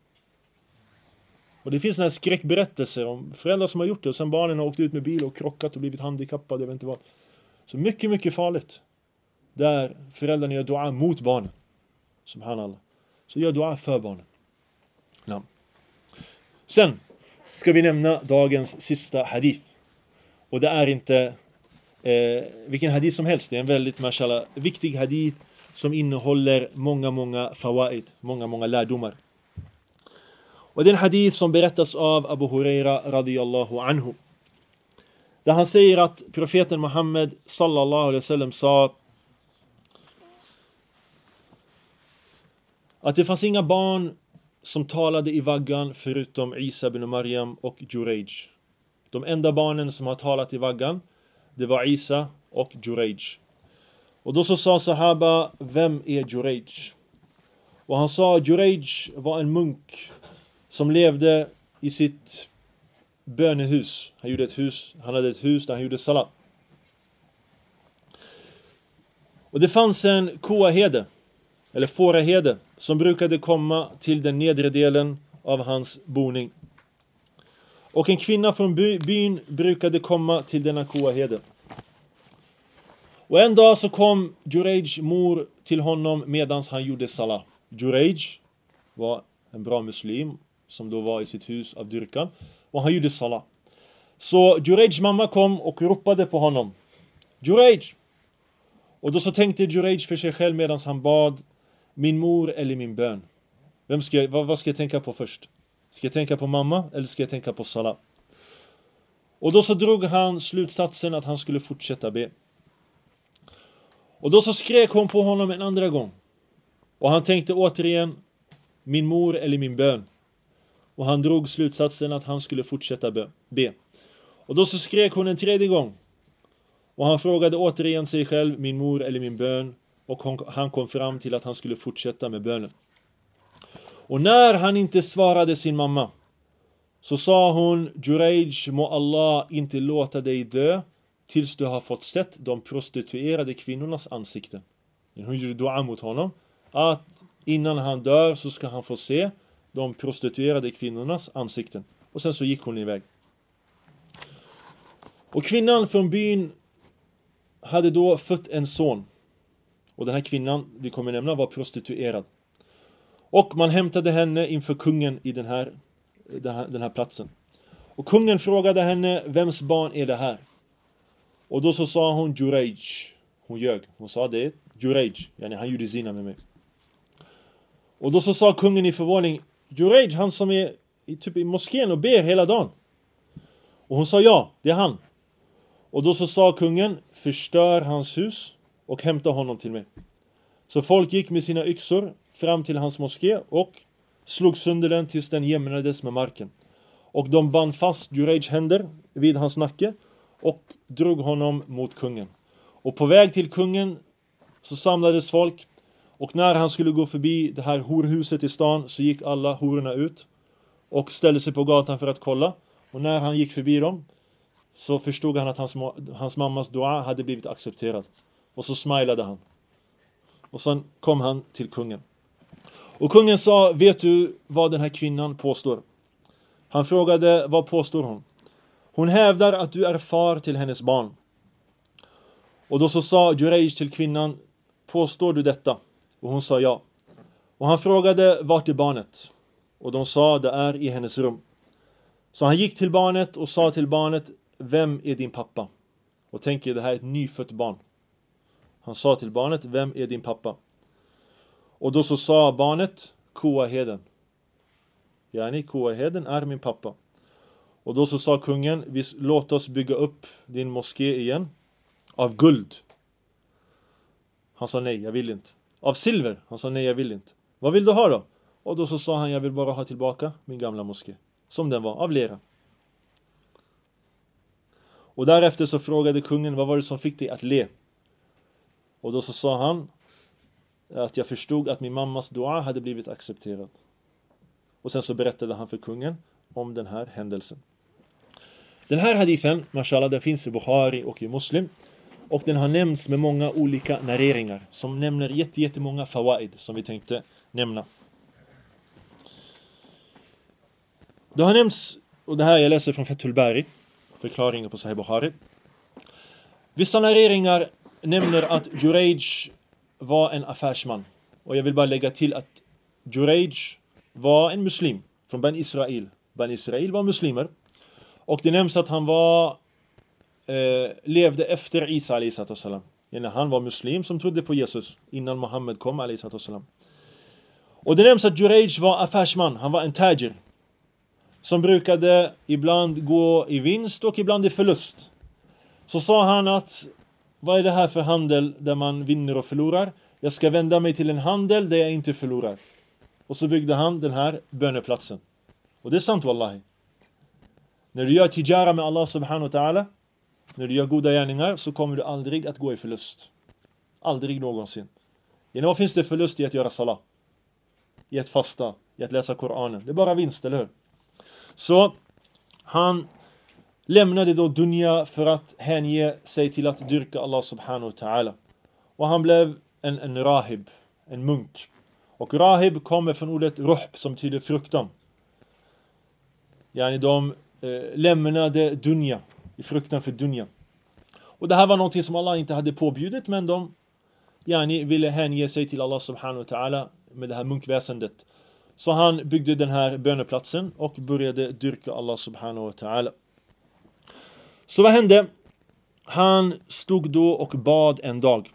Och det finns såna här skräckberättelser om föräldrar som har gjort det och sen barnen har åkt ut med bil och krockat och blivit handikappade, jag vet inte vad. Så mycket, mycket farligt. Där föräldrarna gör dua mot barnen. Subhanallah. Så gör dua för barnen. Ja. Sen ska vi nämna dagens sista hadith. Och det är inte vilken hadith som helst. Det är en väldigt, mashallah, viktig hadith som innehåller många fawaid, många lärdomar. Och det är en hadith som berättas av Abu Huraira radiyallahu anhu. Där han säger att profeten Muhammed sallallahu alaihi wasallam sa att det fanns inga barn som talade i vaggan förutom Isa ibn Maryam och Jurayj. De enda barnen som har talat i vaggan, det var Isa och Jurayj. Och då så sa sahaba, vem är Jurayj? Och han sa, Jurayj var en munk som levde i sitt bönehus. Han hade ett hus där han gjorde salat. Och det fanns en koaherde, eller fåraherde, som brukade komma till den nedre delen av hans boning. Och en kvinna från byn brukade komma till denna koaherde. Och en dag så kom Jurayj mor till honom medan han gjorde salat. Jurayj var en bra muslim som då var i sitt hus av dyrkan. Och han gjorde salat. Så Jurayjs mamma kom och ropade på honom. Jurej! Och då så tänkte Jurej för sig själv medan han bad, min mor eller min bön? Vad ska jag tänka på först? Ska jag tänka på mamma eller ska jag tänka på salat? Och då så drog han slutsatsen att han skulle fortsätta be. Och då så skrek hon på honom en andra gång. Och han tänkte återigen, min mor eller min bön? Och han drog slutsatsen att han skulle fortsätta be. Och då så skrek hon en tredje gång. Och han frågade återigen sig själv, min mor eller min bön? Och han kom fram till att han skulle fortsätta med bönen. Och när han inte svarade sin mamma, så sa hon, Jurej, må Allah inte låta dig dö tills du har fått sett de prostituerade kvinnornas ansikten. Hon gjorde dua mot honom, att innan han dör så ska han få se de prostituerade kvinnornas ansikten. Och sen så gick hon iväg. Och kvinnan från byn hade då fött en son. Och den här kvinnan, vi kommer nämna, var prostituerad. Och man hämtade henne inför kungen i den här platsen. Och kungen frågade henne, vems barn är det här? Och då så sa hon Jurej. Hon ljög. Hon sa det, Jurej. Han gjorde zina med mig. Och då så sa kungen i förvåning, Jurej, han som är i moskén och ber hela dagen. Och hon sa ja, det är han. Och då så sa kungen, förstör hans hus och hämta honom till mig. Så folk gick med sina yxor fram till hans moské och slog sönder den tills den jämnades med marken. Och de band fast Jurejs händer vid hans nacke och drog honom mot kungen. Och på väg till kungen så samlades folk. Och när han skulle gå förbi det här horhuset i stan så gick alla hororna ut och ställde sig på gatan för att kolla. Och när han gick förbi dem så förstod han att hans mammas dua hade blivit accepterad. Och så smilade han. Och sen kom han till kungen. Och kungen sa, vet du vad den här kvinnan påstår? Han frågade, vad påstår hon? Hon hävdar att du är far till hennes barn. Och då så sa Jurej till kvinnan, påstår du detta? Och hon sa ja. Och han frågade, vart är barnet? Och de sa, det är i hennes rum. Så han gick till barnet och sa till barnet, vem är din pappa? Och tänk er, det här är ett nyfött barn. Han sa till barnet, vem är din pappa? Och då så sa barnet, Koaheden. Koaheden är min pappa. Och då så sa kungen, låt oss bygga upp din moské igen av guld. Han sa nej, jag vill inte. Av silver? Han sa nej, jag vill inte. Vad vill du ha då? Och då så sa han, jag vill bara ha tillbaka min gamla moské. Som den var, av lera. Och därefter så frågade kungen, vad var det som fick dig att le? Och då så sa han att jag förstod att min mammas dua hade blivit accepterad. Och sen så berättade han för kungen om den här händelsen. Den här hadithen, mashallah, den finns i Bukhari och i Muslim. Och den har nämnts med många olika narreringar som nämner jättemånga fawaid som vi tänkte nämna. Det har nämnts, och det här jag läser från Fathul Bari, förklaringen på Sahih Bukhari. Vissa narreringar nämner att Jurej var en affärsman. Och jag vill bara lägga till att Jurej var en muslim från Ben Israel. Ben Israel var muslimer. Och det nämns att han levde efter Isa a.s. Han var muslim som trodde på Jesus innan Muhammed kom a.s. Och det nämns att Jurej var affärsman. Han var en tajir som brukade ibland gå i vinst och ibland i förlust. Så sa han att, vad är det här för handel där man vinner och förlorar? Jag ska vända mig till en handel där jag inte förlorar. Och så byggde han den här böneplatsen. Och det är sant wallahi. När du gör tijara med Allah subhanahu wa ta'ala, när du gör goda gärningar, så kommer du aldrig att gå i förlust. Aldrig någonsin. Vad finns det förlust i att göra salah? I att fasta, i att läsa Koranen. Det är bara vinst, eller hur? Så han lämnade då dunya för att hänge sig till att dyrka Allah subhanahu wa ta'ala. Och han blev en rahib, en munk. Och rahib kommer från ordet ruhb som betyder fruktan. De lämnade dunya, i fruktan för dunya. Och det här var någonting som Allah inte hade påbjudit, men de ville hänge sig till Allah subhanahu wa ta'ala med det här munkväsendet. Så han byggde den här böneplatsen och började dyrka Allah subhanahu wa ta'ala. Så vad hände? Han stod då och bad en dag.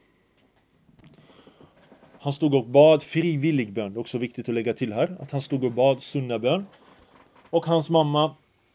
Han stod och bad frivillig bön. Det är också viktigt att lägga till här. Att han stod och bad sunna bön. Och hans mamma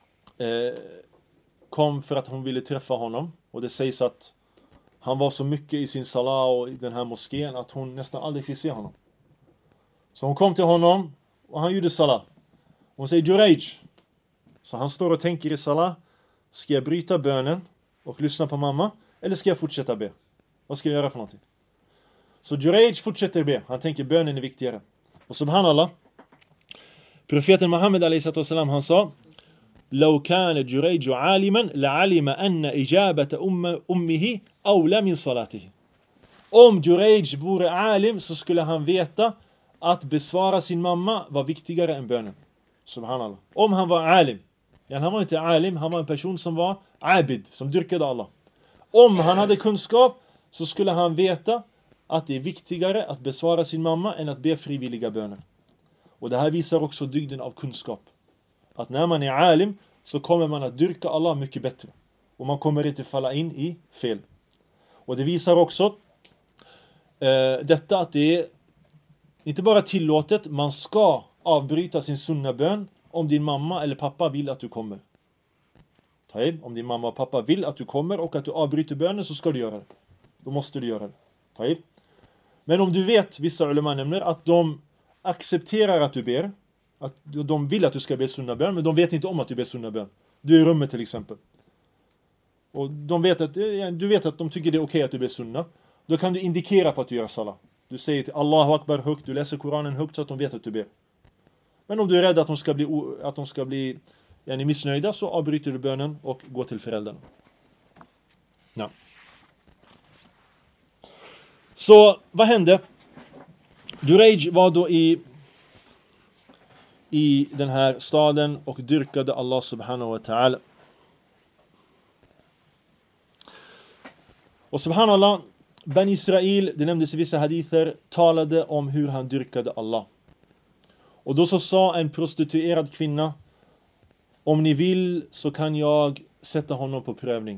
kom för att hon ville träffa honom. Och det sägs att han var så mycket i sin salah och i den här moskén att hon nästan aldrig fick se honom. Så hon kom till honom och han gjorde salah. Hon säger Jurej. Så han står och tänker i salah. Ska jag bryta bönen och lyssna på mamma? Eller ska jag fortsätta be? Vad ska jag göra för någonting? Så Jurej fortsätter be. Han tänker bönen är viktigare. Och subhanallah. Profeten Muhammed a.s. han sa لو كان جريج عالما لعلم أن إجابة أمه أولى من صلاته. Om Jurej vore alim så skulle han veta att besvara sin mamma var viktigare än bönen. Subhanallah. Om han var alim. Han var inte alim, han var en person som var abid, som dyrkade Allah. Om han hade kunskap så skulle han veta att det är viktigare att besvara sin mamma än att be frivilliga böner. Och det här visar också dygden av kunskap. Att när man är alim så kommer man att dyrka Allah mycket bättre. Och man kommer inte falla in i fel. Och det visar också detta att det är inte bara tillåtet, man ska avbryta sin sunna bön om din mamma eller pappa vill att du kommer. Om din mamma och pappa vill att du kommer och att du avbryter bönen så ska du göra det. Då måste du göra det. Men om du vet, vissa ulema nämner, att de accepterar att du ber, att de vill att du ska be sunna bön, men de vet inte om att du ber sunna bön. Du är i rummet till exempel. Och du vet att de tycker det är okej att du ber sunna. Då kan du indikera på att du gör salah. Du säger till Allahu Akbar högt, du läser Koranen högt så att de vet att du ber. Men om du är rädd att de ska bli missnöjda så avbryter du bönen och går till föräldrarna. Ja. Så vad hände? Jurej var då i den här staden och dyrkade Allah subhanahu wa ta'ala. Och subhanallah, Ben Israel, det nämndes i vissa hadither, talade om hur han dyrkade Allah. Och då så sa en prostituerad kvinna: om ni vill så kan jag sätta honom på prövning.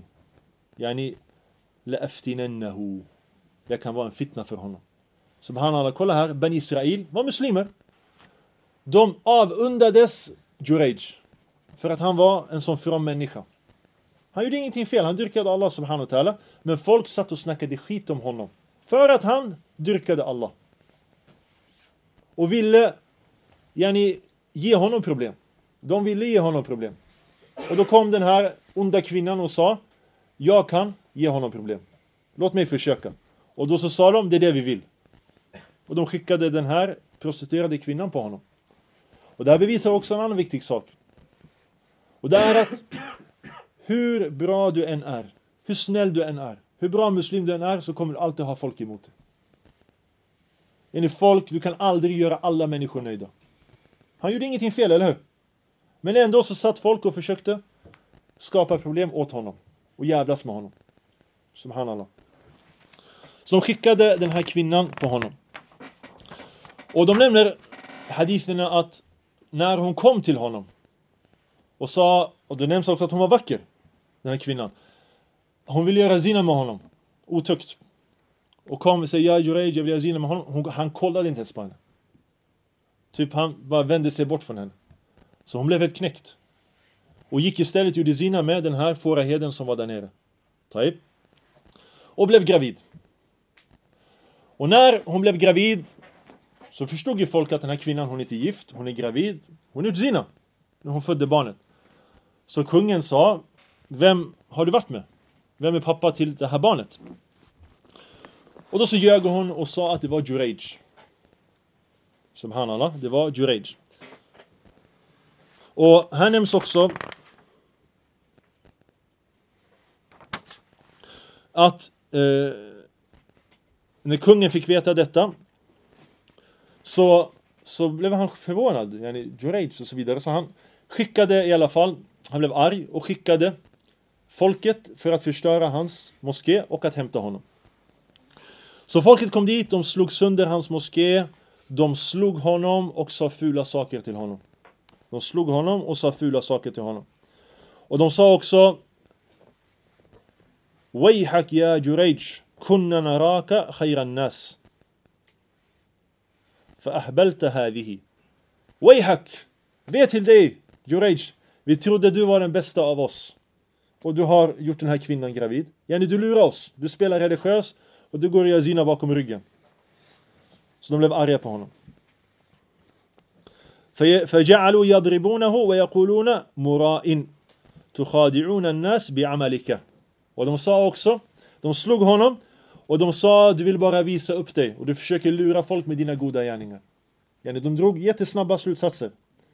La'aftinannahu. Det kan vara en fitna för honom. Subhanallah, kolla här, Ben Israel var muslimer. De avundades Jurej för att han var en sån from människa. Han gjorde ingenting fel, han dyrkade Allah subhanahu wa ta'ala. Men folk satt och snackade skit om honom för att han dyrkade Allah. Och ville ge honom problem. De ville ge honom problem. Och då kom den här onda kvinnan och sa: jag kan ge honom problem. Låt mig försöka. Och då så sa de: det är det vi vill. Och de skickade den här prostituerade kvinnan på honom. Och det här bevisar också en annan viktig sak. Och det är att hur bra du än är, hur snäll du än är, hur bra muslim du än är, så kommer du alltid ha folk emot dig. Du kan aldrig göra alla människor nöjda. Han gjorde ingenting fel, eller hur? Men ändå så satt folk och försökte skapa problem åt honom och jävlas med honom. Subhanallah. Så de skickade den här kvinnan på honom. Och de nämner haditherna att när hon kom till honom och sa, och det nämns också att hon var vacker, den här kvinnan. Hon ville göra zina med honom, otukt. Och kom och sa: ja Jurej, jag vill göra zina med honom. Han kollade inte ens på henne. Typ han bara vände sig bort från henne. Så hon blev helt knäckt. Och gick istället och gjorde zina med den här fåraheden som var där nere. Och blev gravid. Och när hon blev gravid så förstod ju folk att den här kvinnan, hon är inte gift, hon är gravid, hon är zina när hon födde barnet. Så kungen sa: vem har du varit med? Vem är pappa till det här barnet? Och då så ljög hon och sa att det var Jurej. Subhanallah, det var Jurej. Och här nämns också att när kungen fick veta detta så blev han förvånad, Jurej och så vidare. Så han skickade i alla fall, han blev arg och skickade folket för att förstöra hans moské och att hämta honom. Så folket kom dit, de slog sönder hans moské, de slog honom och sa fula saker till honom. Och de sa också: ويحك يا جريج كنا نراك خير الناس فأحبلت هذه. ويحك, vet till dig, Juraj, vi trodde du var den bästa av oss. Och du har gjort den här kvinnan gravid. Yani, du lurar oss. Du spelar religiös och du går och gör zina bakom ryggen. Så de blev arga på honom. فجعلوا يضربونه ويقولون مراء تخادعون الناس بعملك. Och de sa också, de slog honom och de sa, du vill bara visa upp dig och du försöker lura folk med dina goda gärningar. Yani, de drog jättesnabba slutsatser.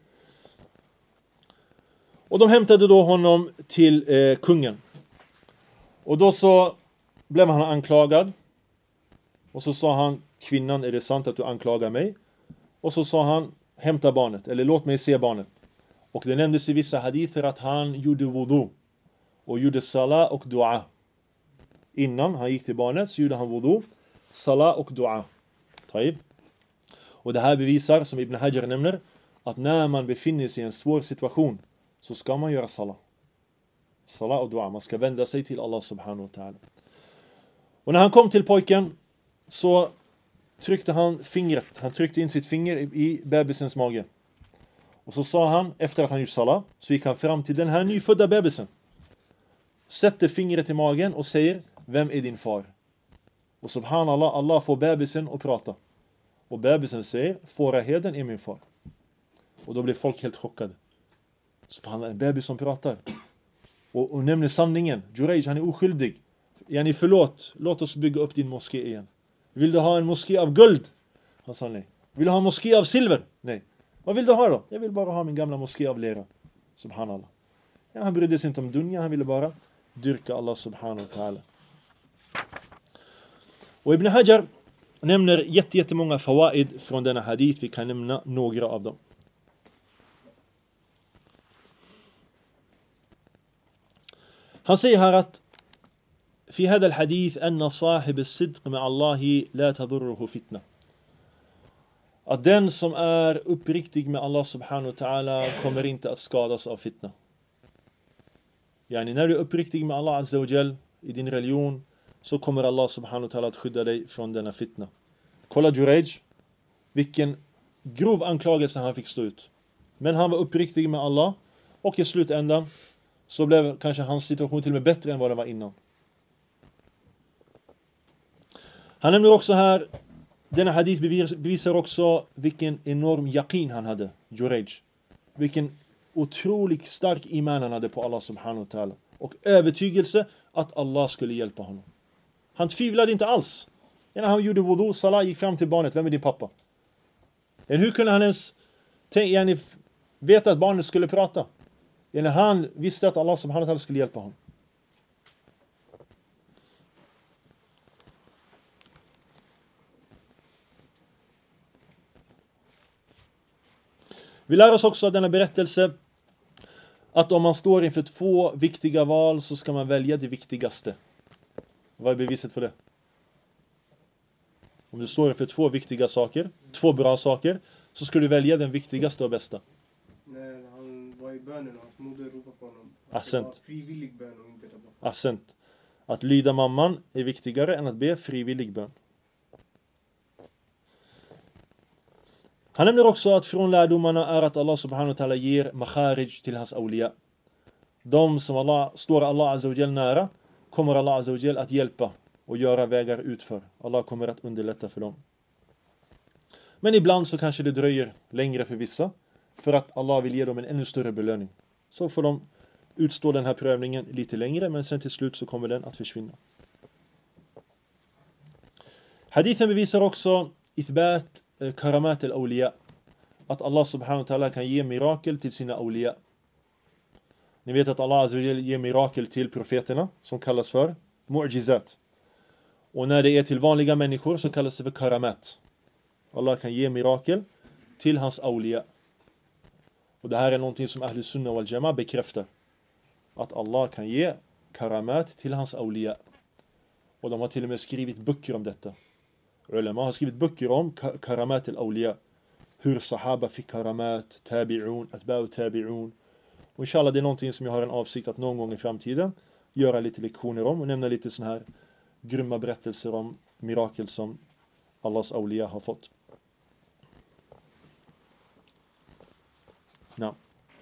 Och de hämtade då honom till kungen. Och då så blev han anklagad. Och så sa han, kvinnan, är det sant att du anklagar mig? Och så sa han, hämta barnet, eller låt mig se barnet. Och det nämndes i vissa hadither att han gjorde wudu och gjorde sala och dua. Innan han gick till barnet så gjorde han wudu, sala och dua. Taib. Och det här bevisar, som Ibn Hajar nämner, att när man befinner sig i en svår situation så ska man göra sala. Sala och dua, man ska vända sig till Allah subhanahu wa ta'ala. Och när han kom till pojken så tryckte han fingret. Han tryckte in sitt finger i bebisens mage. Och så sa han, efter att han gjort sala, så gick han fram till den här nyfödda bebisen. Sätter fingret i magen och säger, vem är din far? Och subhanallah, Allah får bebisen att prata. Och bebisen säger, fåraherden är min far. Och då blir folk helt chockade. Subhanallah, en bebis som pratar. Och nämner sanningen. Juraj, han är oskyldig. Yani, förlåt, låt oss bygga upp din moské igen. Vill du ha en moské av guld? Han sa nej. Vill du ha en moské av silver? Nej. Vad vill du ha då? Jag vill bara ha min gamla moské av lera. Subhanallah. Ja, han brydde sig inte om dunya, han ville bara dyrka Allah subhanahu wa ta'ala. Och Ibn Hajar nämner jättemånga fawaid från denna hadith. Vi kan nämna några av dem. Han säger här att في هذا الحديث أن صاحب الصدق مع الله لا تضره فتنة. Att den som är uppriktig med Allah subhanahu wa ta'ala kommer inte att skadas av fitna. Yani, när du är uppriktig med Allah azza wa jal i din religion så kommer Allah subhanahu wa ta'ala att skydda dig från denna fitna. Kolla Juraj, vilken grov anklagelse han fick stå ut. Men han var uppriktig med Allah och i slutändan så blev kanske hans situation till och med bättre än vad det var innan. Han nämner också här, denna hadith bevisar också vilken enorm yaqin han hade, Juraj. Vilken otroligt stark iman han hade på Allah subhanahu wa ta'ala. Och övertygelse att Allah skulle hjälpa honom. Han tvivlade inte alls. När han gjorde wudu, salah, gick fram till barnet, vem är din pappa? Hur kunde han ens veta att barnet skulle prata? Han visste att Allah subhanahu wa ta'ala skulle hjälpa honom. Vi lär oss också av denna berättelse att om man står inför två viktiga val så ska man välja det viktigaste. Vad är beviset på det? Om du står inför två viktiga saker, två bra saker, så ska du välja den viktigaste och bästa. När han var i bönen och hans moder ropade på honom. Accent. Frivillig bön och inte tabbak. Accent. Att lyda mamman är viktigare än att be frivillig bön. Han nämner också att från lärdomarna är att Allah subhanahu wa ta'ala ger makharij till hans awliya. De som står Allah azza wa jal nära kommer Allah azza wa jal att hjälpa och göra vägar utför. Allah kommer att underlätta för dem. Men ibland så kanske det dröjer längre för vissa för att Allah vill ge dem en ännu större belöning. Så får de utstå den här prövningen lite längre, men sen till slut så kommer den att försvinna. Hadithen bevisar också ithbat karamat al-awliya. Att Allah subhanahu wa ta'ala kan ge mirakel till sina awliya. Ni vet att Allah azza wa jalla ger mirakel till profeterna som kallas för mu'jizat. Och när det är till vanliga människor så kallas det för karamat. Allah kan ge mirakel till hans awliya. Och det här är någonting som Ahlus Sunnah wal Jama'a bekräftar. Att Allah kan ge karamat till hans awliya. Och de har till och med skrivit böcker om detta. Ulama har skrivit böcker om karamat al-awliya. Hur sahaba fick karamat, tabi'un, atba'u tabi'un. Och inshallah det är någonting som jag har en avsikt att någon gång i framtiden göra lite lektioner om och nämna lite såna här grymma berättelser om mirakel som Allahs awliya har fått. Ja.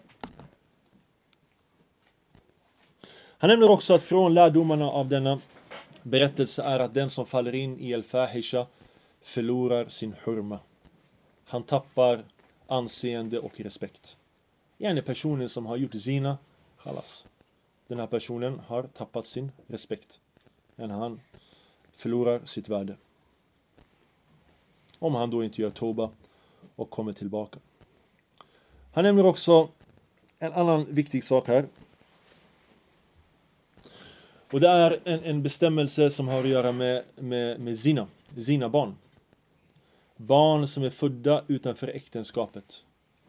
Han nämner också att från lärdomarna av denna berättelse är att den som faller in i al-fahisha förlorar sin hurma. Han tappar anseende och respekt. En personen som har gjort zina, khalas. Den här personen har tappat sin respekt. Han förlorar sitt värde. Om han då inte gör toba och kommer tillbaka. Han nämner också en annan viktig sak här. Och det är en bestämmelse som har att göra med zina. Zina-barn. Barn som är födda utanför äktenskapet.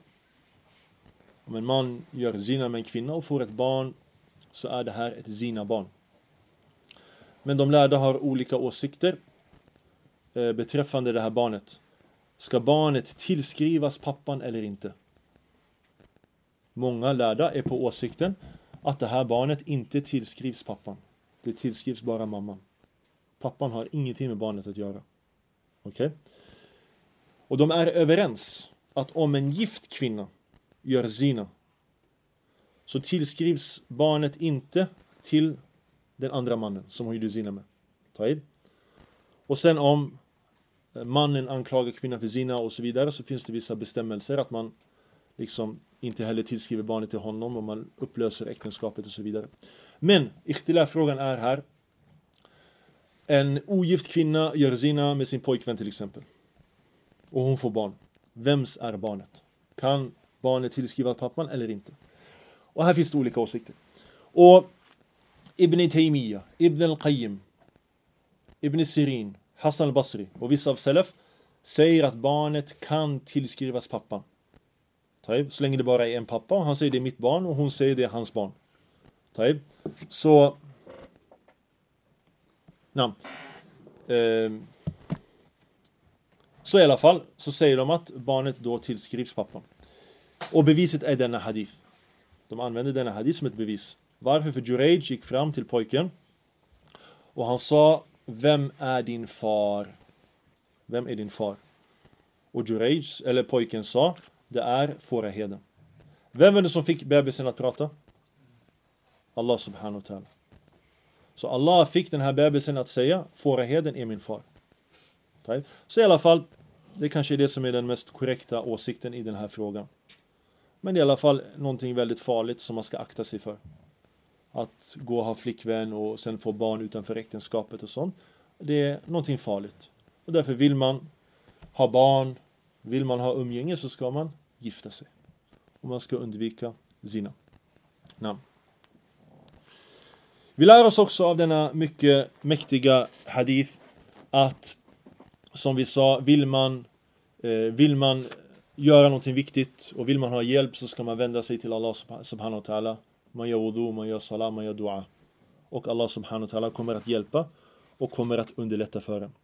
Om en man gör zina med en kvinna och får ett barn, så är det här ett zina-barn. Men de lärda har olika åsikter beträffande det här barnet. Ska barnet tillskrivas pappan eller inte? Många lärda är på åsikten att det här barnet inte tillskrivs pappan. Det tillskrivs bara mamman. Pappan har ingenting med barnet att göra. Okej? Och de är överens att om en gift kvinna gör zina, så tillskrivs barnet inte till den andra mannen som hon gjorde zina med. Taib. Och sen om mannen anklagar kvinnan för zina och så vidare, så finns det vissa bestämmelser att man liksom inte heller tillskriver barnet till honom om man upplöser äktenskapet och så vidare. Men frågan är här: en ogift kvinna gör zina med sin pojkvän till exempel, och hon får barn. Vems är barnet? Kan barnet tillskriva pappan eller inte? Och här finns det olika åsikter. Och Ibn Taymiyyah, Ibn al-Qayyim, Ibn Sirin, Hassan al-Basri och vissa av Salaf säger att barnet kan tillskrivas pappan. Så länge det bara är en pappa, och han säger det är mitt barn och hon säger det är hans barn. Så så i alla fall så säger de att barnet då tillskrivs pappan. Och beviset är denna hadith. De använder denna hadith som ett bevis. Varför? För Jurayj gick fram till pojken och han sa: vem är din far? Vem är din far? Och Jurayj, eller pojken, sa: det är fåraherden. Vem är det som fick bebisen att prata? Allah subhanahu wa ta'ala. Så Allah fick den här bebisen att säga: fåraherden är min far. Så i alla fall, det kanske är det som är den mest korrekta åsikten i den här frågan. Men det är i alla fall någonting väldigt farligt som man ska akta sig för. Att gå och ha flickvän och sen få barn utanför äktenskapet och sånt. Det är någonting farligt. Och därför vill man ha barn, vill man ha umgänge, så ska man gifta sig. Och man ska undvika zina. Vi lär oss också av denna mycket mäktiga hadith att, som vi sa, vill man göra någonting viktigt och vill man ha hjälp, så ska man vända sig till Allah subhanahu wa ta'ala. Man gör wudu, man gör salam, man gör dua. Och Allah subhanahu wa ta'ala kommer att hjälpa och kommer att underlätta för en.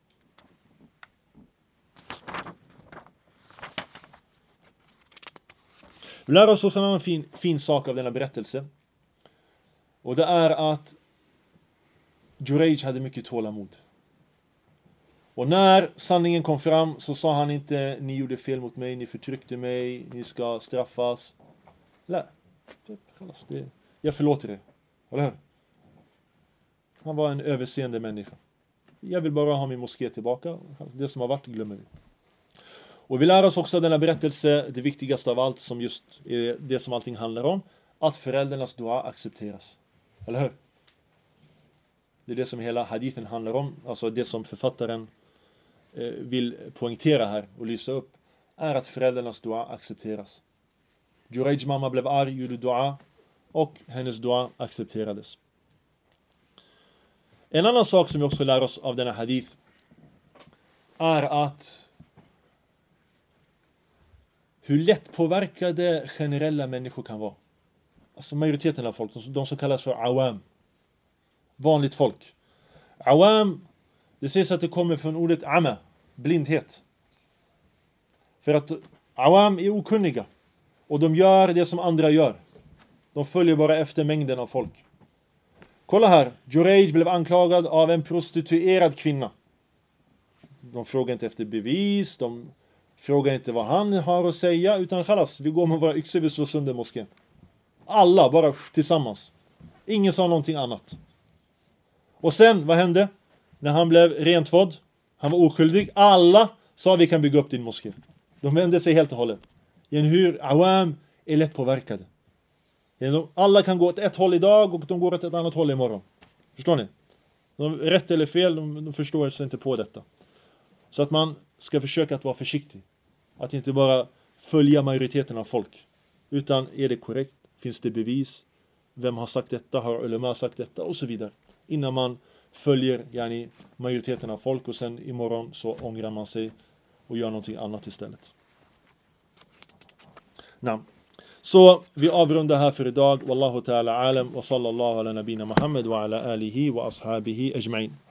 Vi lär oss också en annan fin sak av denna berättelse. Och det är att Jurayj hade mycket tålamod. Och när sanningen kom fram så sa han inte: ni gjorde fel mot mig, ni förtryckte mig, ni ska straffas. Nej, jag förlåter er. Eller hur? Han var en överseende människa. Jag vill bara ha min moské tillbaka. Det som har varit glömmer vi. Och vi lär oss också denna berättelse, det viktigaste av allt, som just är det som allting handlar om, att föräldrarnas dua accepteras. Eller hur? Det är det som hela hadithen handlar om. Alltså det som författaren vill poängtera här och lysa upp är att föräldrarnas dua accepteras. Jurayjs mamma blev arg, gjorde dua, och hennes dua accepterades. En annan sak som vi också lär oss av denna hadith är att hur lätt påverkade generella människor kan vara. Alltså majoriteten av folk, de som kallas för awam. Vanligt folk. Awam, det sägs att det kommer från ordet ama, blindhet. För att awam är okunniga. Och de gör det som andra gör. De följer bara efter mängden av folk. Kolla här, Jurej blev anklagad av en prostituerad kvinna. De frågar inte efter bevis, de frågar inte vad han har att säga, utan khalas, vi går med våra yxor, vi slår sönder moskén. Alla, bara tillsammans. Ingen sa någonting annat. Och sen, vad hände? När han blev rentvådd, han var oskyldig, alla sa vi kan bygga upp din moské. De vände sig helt och hållet. Hur awam är lätt påverkade. Alla kan gå åt ett håll idag och de går åt ett annat håll imorgon. Förstår ni? Rätt eller fel, de förstår sig inte på detta. Så att man ska försöka att vara försiktig. Att inte bara följa majoriteten av folk. Utan är det korrekt? Finns det bevis? Vem har sagt detta? Har ulema sagt detta? Och så vidare. Innan man följer majoriteten av folk och sen imorgon så ångrar man sig och gör någonting annat istället. Nam. Så vi avrundar här för idag. Wallahu ta'ala alam wa sallallahu ala nabina Muhammad wa ala alihi wa ashabihi ajma'in.